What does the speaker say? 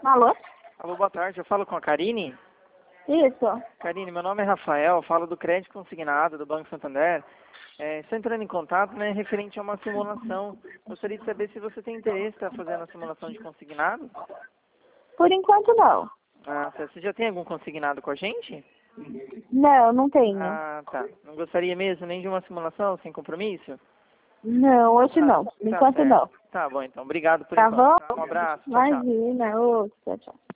Alô? Alô, boa tarde. Eu falo com a Karine. Isso. Karine, meu nome é Rafael, falo do Crédito Consignado do Banco Santander. Estou entrando em contato, né, referente a uma simulação. Gostaria de saber se você tem interesse em estar fazendo a simulação de consignado. Por enquanto não. Ah, tá. Você já tem algum consignado com a gente? Não, não tenho. Ah, tá. Não gostaria mesmo nem de uma simulação sem compromisso? Não, hoje não. Por Tá enquanto certo. não. Tá bom, então. Obrigado por Tá enquanto. bom? Tá? Um abraço. Tchau, tchau. Imagina. Ô, tchau, tchau.